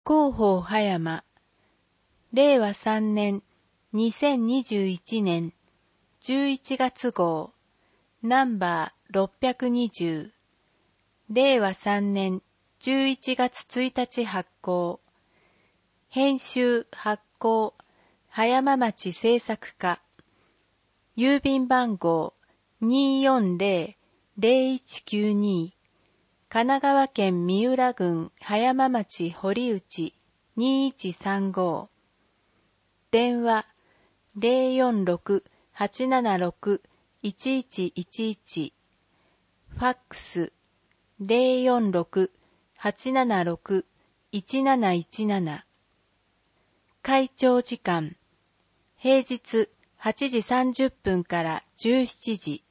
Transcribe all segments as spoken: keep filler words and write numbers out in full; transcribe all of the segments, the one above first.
広報葉山、れいわさんねんにせんにじゅういちねんじゅういちがつ号、ナンバーろっぴゃくにじゅう、れいわさんねんじゅういちがつついたち発行、編集発行、葉山町制作課、郵便番号 にーよんぜろぜろいちきゅうに、神奈川県三浦郡葉山町堀内にいちさんご、電話 ゼロよんろく はちななろく いちいちいちいち、ファックス ゼロよんろく はちななろく いちなないちなな、会長時間平日はちじさんじゅっぷんからじゅうしちじ。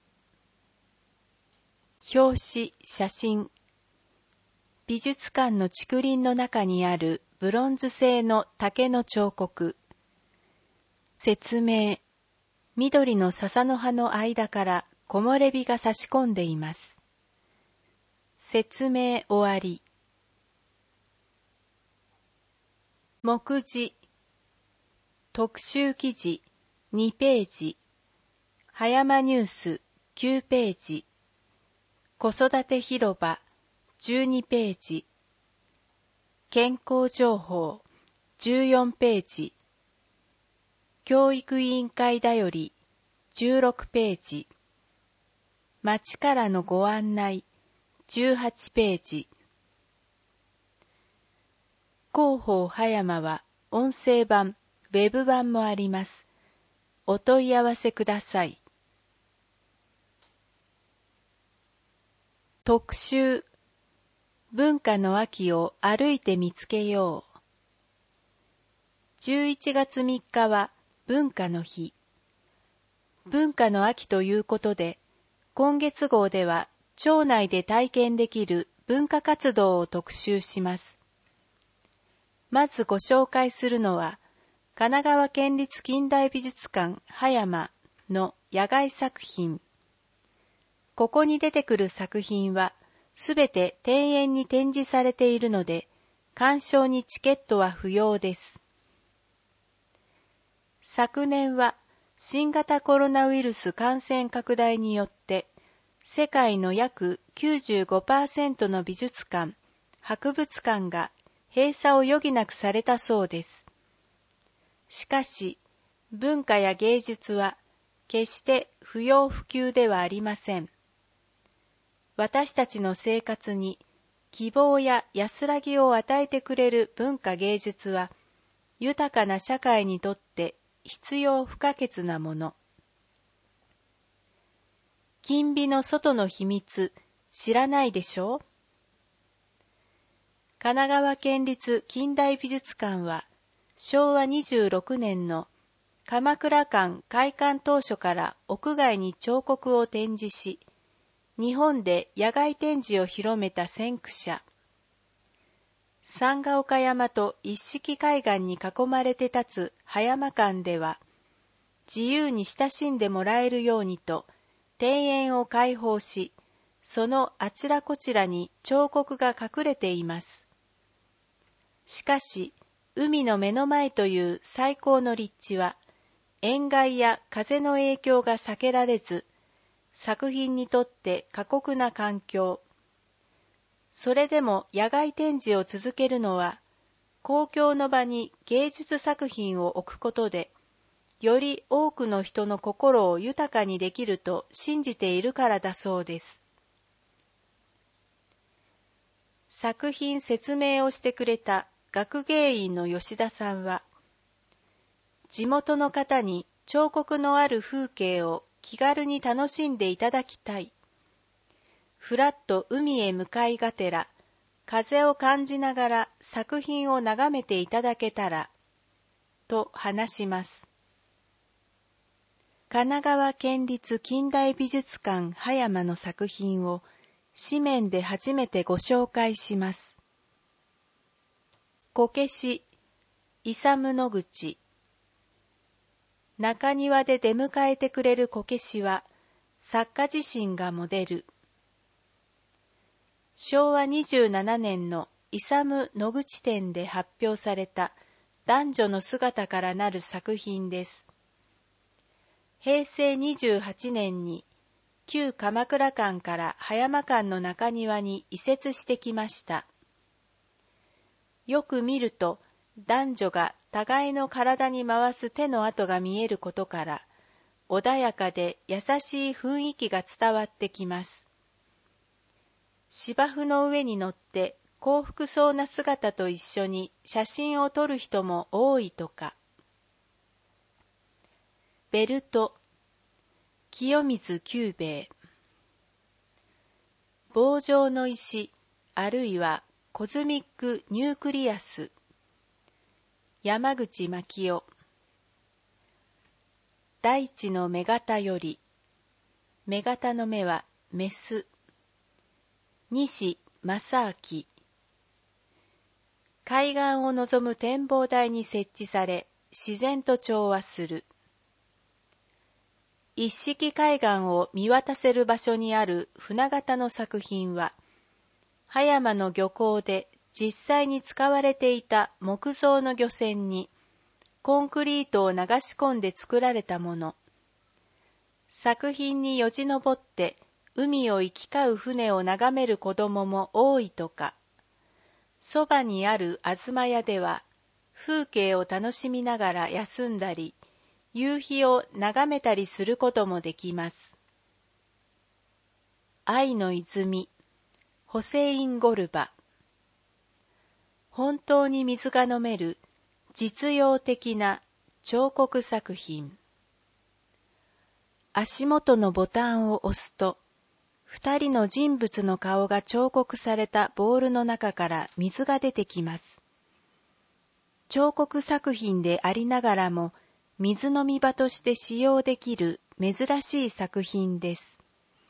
表紙、写真。美術館の竹林の中にあるブロンズ製の竹の彫刻。説明。緑の笹の葉の間から木漏れ日が差し込んでいます。説明終わり。目次。特集記事にページ。葉山ニュースきゅうページ。子育て広場じゅうにページ。健康情報じゅうよんページ。教育委員会だよりじゅうろくページ。町からのご案内じゅうはちページ。広報葉山は音声版、ウェブ版もあります。お問い合わせください。特集。文化の秋を歩いて見つけよう。じゅういちがつみっかは文化の日。文化の秋ということで、今月号では町内で体験できる文化活動を特集します。まずご紹介するのは、神奈川県立近代美術館葉山の野外作品。ここに出てくる作品は、すべて庭園に展示されているので、鑑賞にチケットは不要です。昨年は新型コロナウイルス感染拡大によって、世界の約 きゅうじゅうごパーセント の美術館、博物館が閉鎖を余儀なくされたそうです。しかし、文化や芸術は決して不要不急ではありません。私たちの生活に希望や安らぎを与えてくれる文化芸術は、豊かな社会にとって必要不可欠なもの。金美の外の秘密、知らないでしょう？神奈川県立近代美術館は、しょうわにじゅうろくねんの鎌倉館開館当初から屋外に彫刻を展示し、日本で野外展示を広めた先駆者。三ヶ岡山と一色海岸に囲まれて立つ葉山館では、自由に親しんでもらえるようにと庭園を開放し、そのあちらこちらに彫刻が隠れています。しかし、海の目の前という最高の立地は、塩害や風の影響が避けられず、作品にとって過酷な環境。それでも野外展示を続けるのは、公共の場に芸術作品を置くことで、より多くの人の心を豊かにできると信じているからだそうです。作品説明をしてくれた学芸員の吉田さんは、地元の方に彫刻のある風景を気軽に楽しんでいただきたい。ふらっと海へ向かいがてら、風を感じながら作品を眺めていただけたら、と話します。神奈川県立近代美術館葉山の作品を紙面で初めてご紹介します。こけし、イサム野口。中庭で出迎えてくれるこけしは、作家自身がモデル。しょうわにじゅうななねんのイサム・ノグチ展で発表された男女の姿からなる作品です。へいせいにじゅうはちねんに旧鎌倉館から葉山館の中庭に移設してきました。よく見ると男女が互いの体に回す手の跡が見えることから、穏やかで優しい雰囲気が伝わってきます。芝生の上に乗って幸福そうな姿と一緒に写真を撮る人も多いとか。ベルト、清水久兵衛。棒状の石、あるいはコズミックニュークリアス。山口牧夫。大地の目型より。目型の目はメス。西正明。海岸を望む展望台に設置され、自然と調和する。一色海岸を見渡せる場所にある船型の作品は、葉山の漁港で実際に使われていた木造の漁船にコンクリートを流し込んで作られたもの。作品によじ登って海を行き交う船を眺める子供も多いとか。そばにあるあずま屋では風景を楽しみながら休んだり、夕日を眺めたりすることもできます。愛の泉、ホセイン・ゴルバ。本当に水が飲める実用的な彫刻作品。足元のボタンを押すと、二人の人物の顔が彫刻されたボールの中から水が出てきます。彫刻作品でありながらも、水飲み場として使用できる珍しい作品です。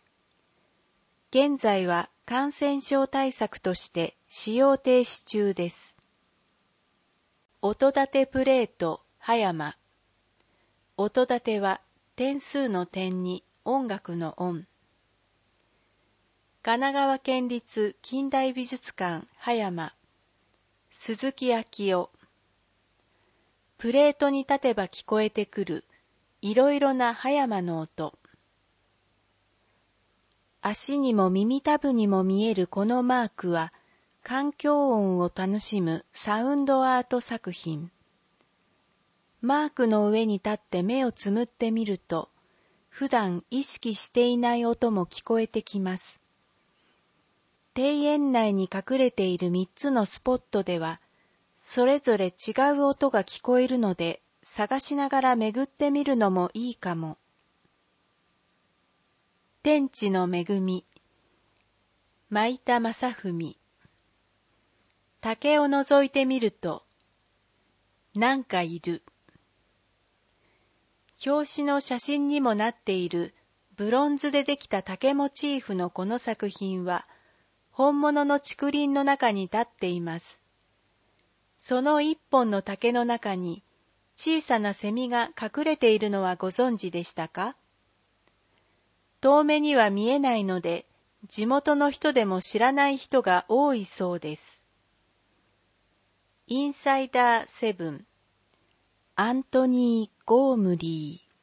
現在は感染症対策として使用停止中です。音立てプレート葉山。音立ては点数の点に音楽の音。神奈川県立近代美術館葉山。鈴木昭夫。プレートに立てば聞こえてくるいろいろな葉山の音。足にも耳たぶにも見えるこのマークは環境音を楽しむサウンドアート作品。マークの上に立って目をつむってみると、普段意識していない音も聞こえてきます。庭園内に隠れている三つのスポットでは、それぞれ違う音が聞こえるので、探しながら巡ってみるのもいいかも。天地の恵み、舞田正文。竹を覗いてみると、なんかいる。表紙の写真にもなっているブロンズでできた竹モチーフのこの作品は、本物の竹林の中に立っています。その一本の竹の中に小さなセミが隠れているのはご存知でしたか？遠目には見えないので、地元の人でも知らない人が多いそうです。インサイダーセブン、アントニー・ゴームリー。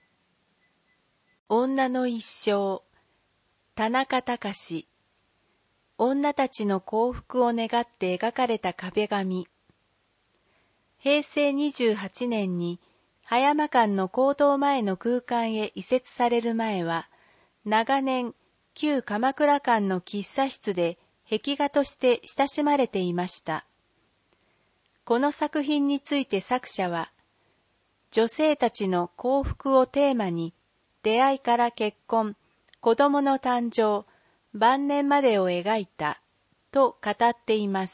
女の一生、田中隆。女たちの幸福を願って描かれた壁紙。へいせいにじゅうはちねんに葉山館の講堂前の空間へ移設される前は、長年旧鎌倉館の喫茶室で壁画として親しまれていました。この作品について作者は、女性たちの幸福をテーマに、出会いから結婚、子供の誕生、晩年までを描いた、と語っています。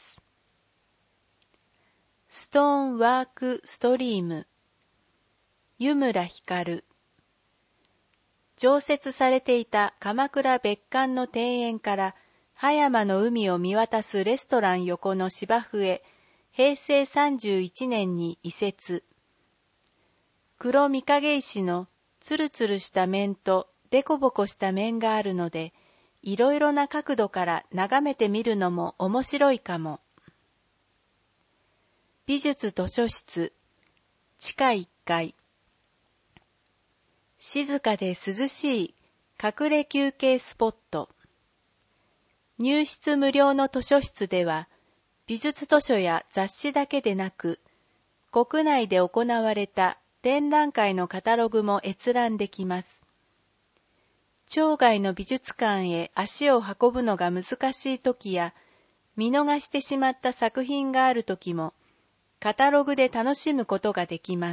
ストーンワークストリーム、湯村光。常設されていた鎌倉別館の庭園から葉山の海を見渡すレストラン横の芝生へ、へいせいさんじゅういちねんに移設。黒御影石のつるつるした面とデコボコした面があるので、いろいろな角度から眺めてみるのも面白いかも。 美術図書室、地下いっかい。静かで涼しい隠れ休憩スポット。入室無料の図書室では、美術図書や雑誌だけでなく、国内で行われた展覧会のカタログも閲覧できます。町外の美術館へ足を運ぶのが難しい時や、見逃してしまった作品がある時も、カタログで楽しむことができます。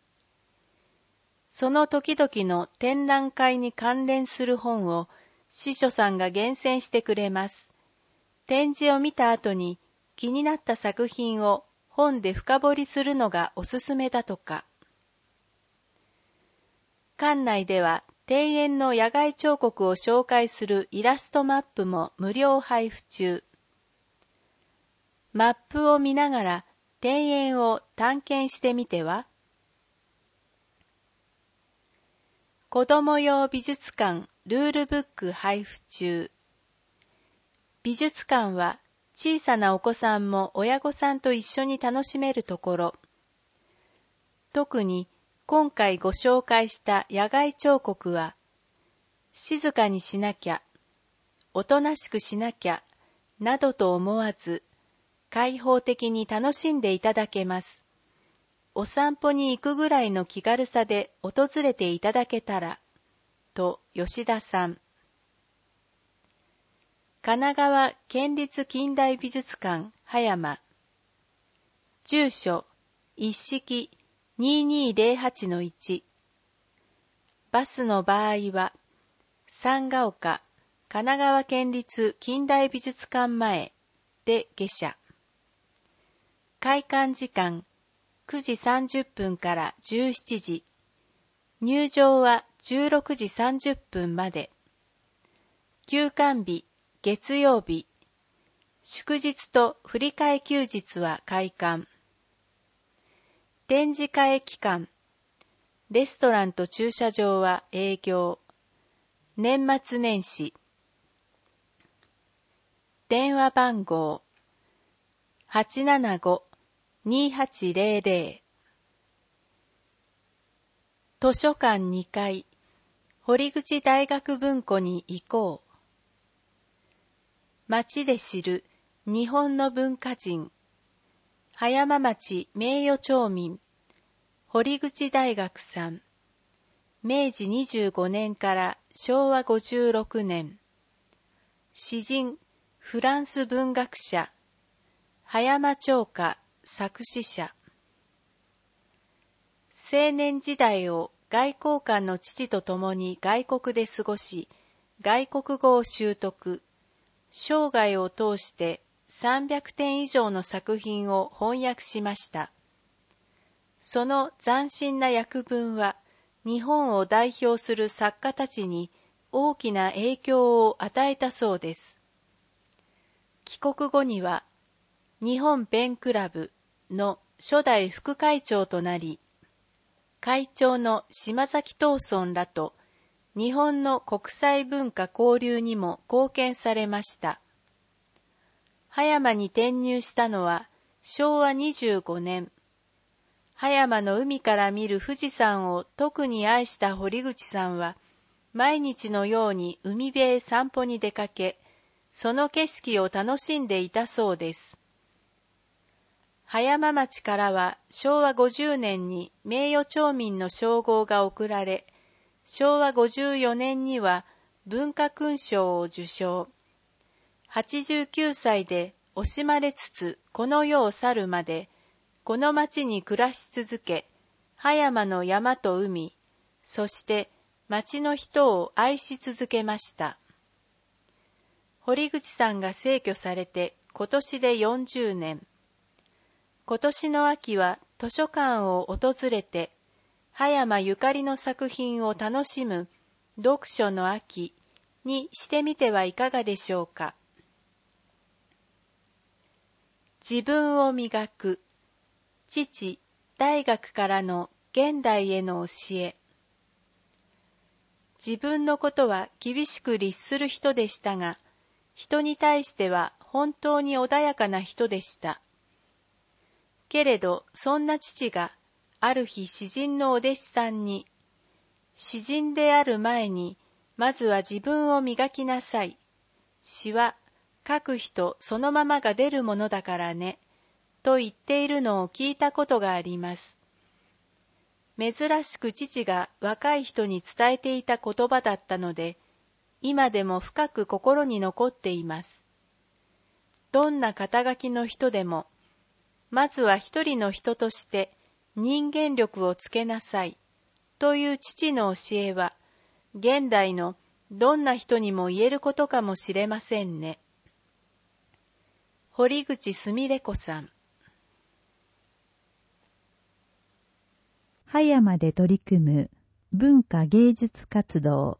その時々の展覧会に関連する本を司書さんが厳選してくれます。展示を見た後に気になった作品を本で深掘りするのがおすすめだとか。館内では庭園の野外彫刻を紹介するイラストマップも無料配布中。マップを見ながら庭園を探検してみては。子供用美術館ルールブック配布中。美術館は小さなお子さんも親御さんと一緒に楽しめるところ。特に今回ご紹介した野外彫刻は、静かにしなきゃ、おとなしくしなきゃ、などと思わず、開放的に楽しんでいただけます。お散歩に行くぐらいの気軽さで訪れていただけたら、と吉田さん。神奈川県立近代美術館葉山。住所、一式ににぜろはちのいち。バスの場合は、三ヶ丘神奈川県立近代美術館前で下車。開館時間、くじさんじゅっぷんからじゅうしちじ。入場はじゅうろくじさんじゅっぷんまで。休館日、月曜日。祝日と振り替え休日は開館。展示会期間。レストランと駐車場は営業。年末年始。電話番号。はちななご にはちぜろぜろ。図書館にかい、堀口大学文庫に行こう。町で知る日本の文化人。葉山町名誉町民、堀口大学さん。めいじにじゅうごねんからしょうわごじゅうろくねん。詩人、フランス文学者。葉山町歌作詞者。青年時代を外交官の父と共に外国で過ごし、外国語を習得。生涯を通してさんびゃくてん以上の作品を翻訳しました。その斬新な訳文は、日本を代表する作家たちに大きな影響を与えたそうです。帰国後には、日本ペンクラブの初代副会長となり、会長の島崎藤村らと日本の国際文化交流にも貢献されました。葉山に転入したのはしょうわにじゅうごねん。葉山の海から見る富士山を特に愛した堀口さんは、毎日のように海辺へ散歩に出かけ、その景色を楽しんでいたそうです。葉山町からはしょうわごじゅうねんに名誉町民の称号が贈られ、しょうわごじゅうよねんには文化勲章を受章。はちじゅうきゅうさいで惜しまれつつこの世を去るまで、この町に暮らし続け、葉山の山と海、そして町の人を愛し続けました。堀口さんが逝去されて今年でよんじゅうねん。今年の秋は図書館を訪れて、葉山ゆかりの作品を楽しむ読書の秋にしてみてはいかがでしょうか。自分を磨く。父、大学からの現代への教え。自分のことは厳しく律する人でしたが、人に対しては本当に穏やかな人でした。 けれどそんな父がある日詩人のお弟子さんに、詩人である前にまずは自分を磨きなさい。詩は書く人そのままが出るものだからね、と言っているのを聞いたことがあります。珍しく父が若い人に伝えていた言葉だったので、今でも深く心に残っています。どんな肩書きの人でも、まずは一人の人として人間力をつけなさいという父の教えは、現代のどんな人にも言えることかもしれませんね。堀口すみれ子さん。 葉山で取り組む文化芸術活動。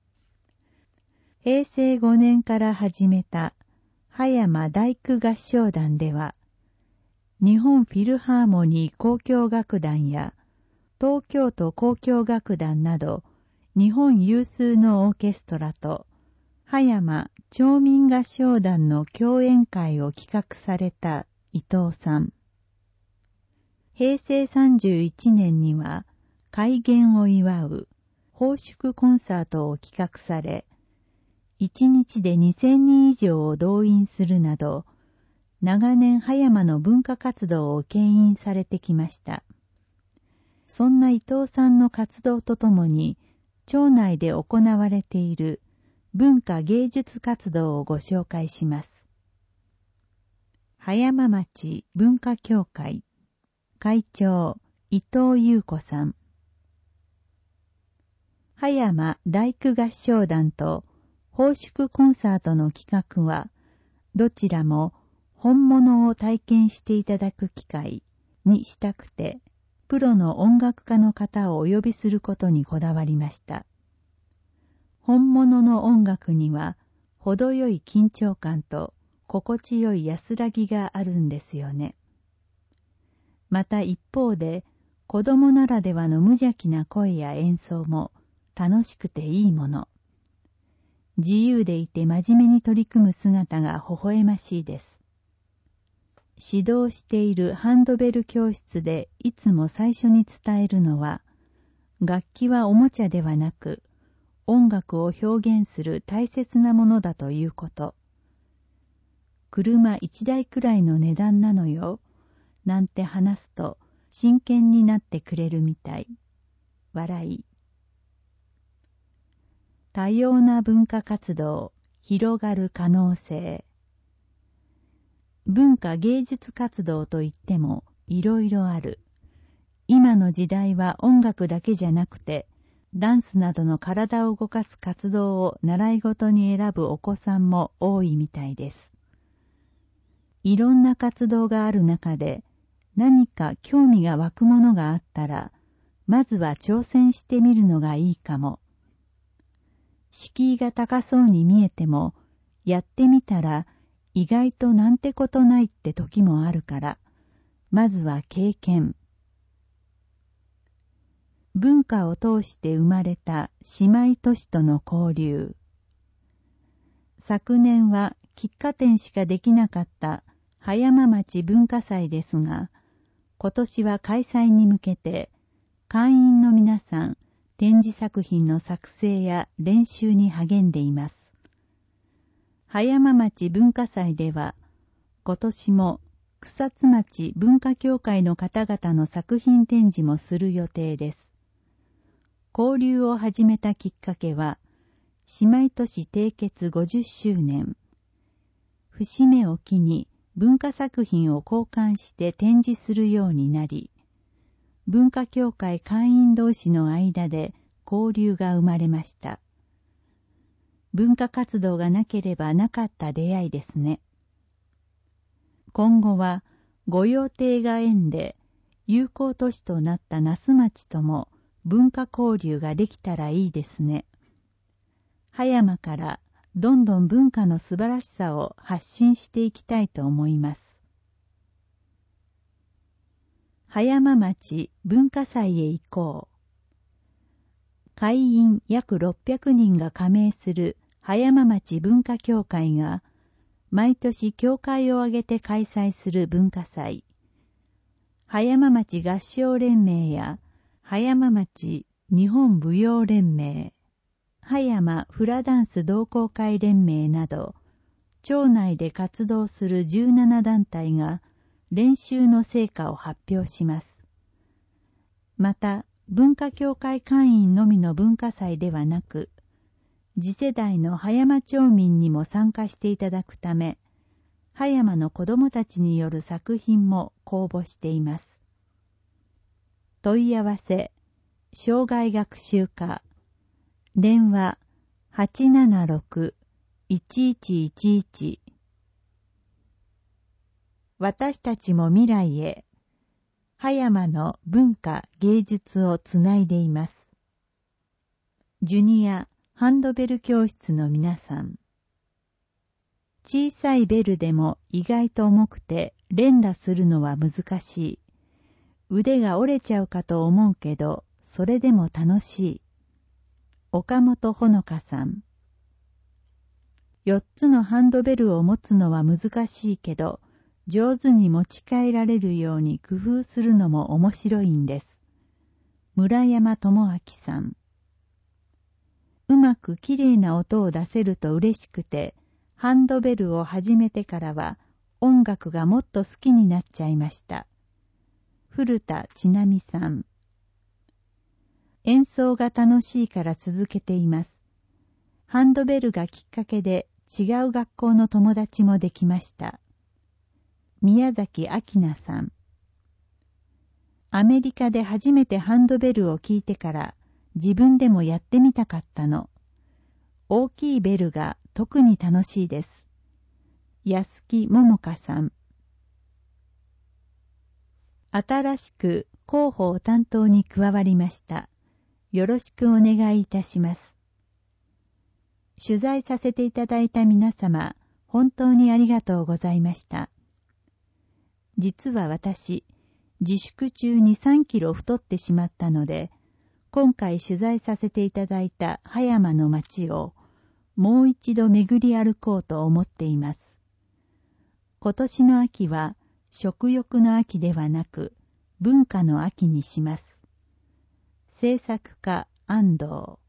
へいせいごねんから始めた葉山大工合唱団では、日本フィルハーモニー交響楽団や東京都交響楽団など日本有数のオーケストラと葉山町民合唱団の共演会を企画された伊藤さん。へいせいさんじゅういちねんには開元を祝う奉祝コンサートを企画され、いちにちでにせんにん以上を動員するなど、長年葉山の文化活動を牽引されてきました。そんな伊藤さんの活動とともに、町内で行われている文化芸術活動をご紹介します。葉山町文化協会会長伊藤優子さん。葉山大工合唱団と奉祝コンサートの企画は、どちらも本物を体験していただく機会にしたくて、プロの音楽家の方をお呼びすることにこだわりました。本物の音楽には程よい緊張感と心地よい安らぎがあるんですよね。また一方で、子供ならではの無邪気な声や演奏も楽しくていいもの。自由でいて真面目に取り組む姿が微笑ましいです。指導しているハンドベル教室でいつも最初に伝えるのは、楽器はおもちゃではなく、音楽を表現する大切なものだということ。車一台くらいの値段なのよ、なんて話すと真剣になってくれるみたい。笑い。多様な文化活動、広がる可能性。文化芸術活動といってもいろいろある。今の時代は音楽だけじゃなくて、ダンスなどの体を動かす活動を習い事に選ぶお子さんも多いみたいです。いろんな活動がある中で、何か興味が湧くものがあったら、まずは挑戦してみるのがいいかも。敷居が高そうに見えても、やってみたら意外となんてことないって時もあるから、まずは経験。文化を通して生まれた姉妹都市との交流。昨年は喫茶店しかできなかった葉山町文化祭ですが、今年は開催に向けて、会員の皆さん、展示作品の作成や練習に励んでいます。葉山町文化祭では、今年も草津町文化協会の方々の作品展示もする予定です。交流を始めたきっかけは、姉妹都市締結ごじゅっしゅうねん。節目を機に文化作品を交換して展示するようになり、文化協会会員同士の間で交流が生まれました。文化活動がなければなかった出会いですね。今後は御用邸が縁で友好都市となった那須町とも文化交流ができたらいいですね。葉山からどんどん文化の素晴らしさを発信していきたいと思います。葉山町文化祭へ行こう。会員約ろっぴゃくにんが加盟する葉山町文化協会が毎年協会を挙げて開催する文化祭。 葉山町合唱連盟や葉山町日本舞踊連盟、葉山フラダンス同好会連盟など、町内で活動するじゅうなな団体が練習の成果を発表します。また、文化協会会員のみの文化祭ではなく、次世代の葉山町民にも参加していただくため、葉山の子どもたちによる作品も公募しています。問い合わせ、生涯学習課、電話 はちななろく いちいちいちいち。私たちも未来へ、葉山の文化芸術をつないでいます。ジュニアハンドベル教室の皆さん。小さいベルでも意外と重くて連打するのは難しい。腕が折れちゃうかと思うけど、それでも楽しい。岡本ほのかさん。四つのハンドベルを持つのは難しいけど、上手に持ち替えられるように工夫するのも面白いんです。村山智明さん。うまくきれいな音を出せると嬉しくて、ハンドベルを始めてからは音楽がもっと好きになっちゃいました。古田千奈美さん。演奏が楽しいから続けています。ハンドベルがきっかけで違う学校の友達もできました。宮崎明菜さん。アメリカで初めてハンドベルを聞いてから自分でもやってみたかったの。大きいベルが特に楽しいです。安木桃香さん。新しく広報担当に加わりました。よろしくお願いいたします。取材させていただいた皆様、本当にありがとうございました。実は私、自粛中にさんキロ太ってしまったので、今回取材させていただいた葉山の町をもう一度巡り歩こうと思っています。今年の秋は食欲の秋ではなく文化の秋にします。制作家安藤。